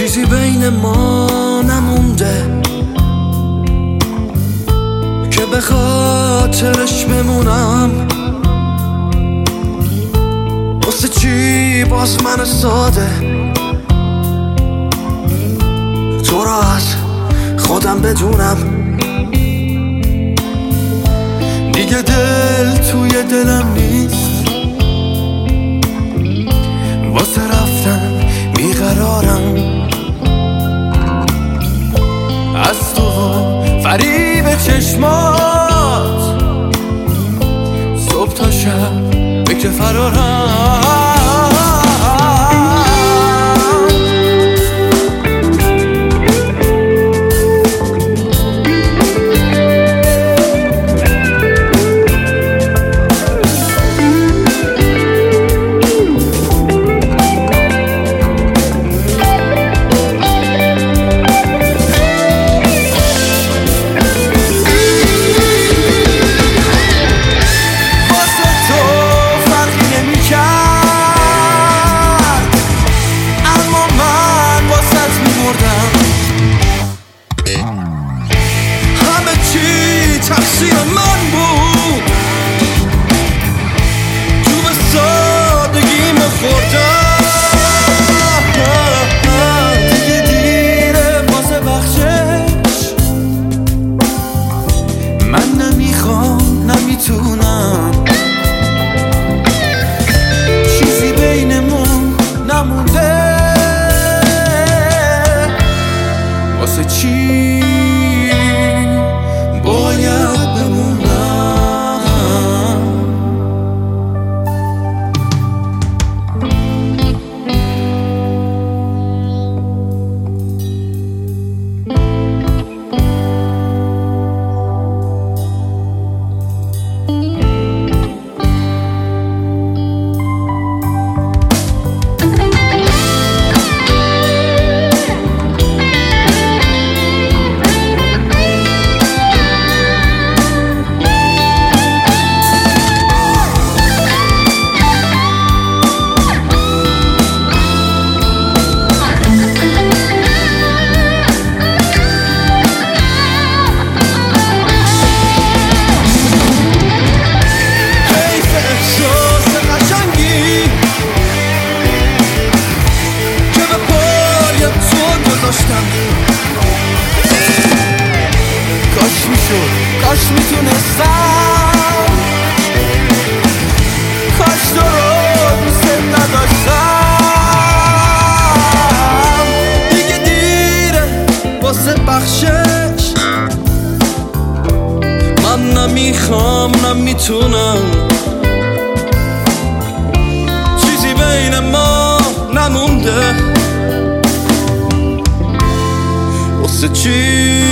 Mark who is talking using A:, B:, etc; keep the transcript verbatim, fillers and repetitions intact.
A: چیزی بین ما نمونده که به خاطرش بمونم. واسه چی باز من ساده تو را از خودم بدونم. دیگه دل توی دلم نیست، واسه رفتن بیقرارم. از تو فریب چشمات صبح تا شب فکر فرارم. تقصیر من بود، تو به سادگی مخوردم. دیگه دیره واسه بخشش، من نمیخوام نمیتونم. چیزی بینمون نمونده، واسه چی باید کاش میشد، کاش میتونستم، کاش تو رو دوست نداشتم. دیگه دیره واسه بخشش، من نمیخوام نمیتونم. چیزی بین ما نمونده، واسه چی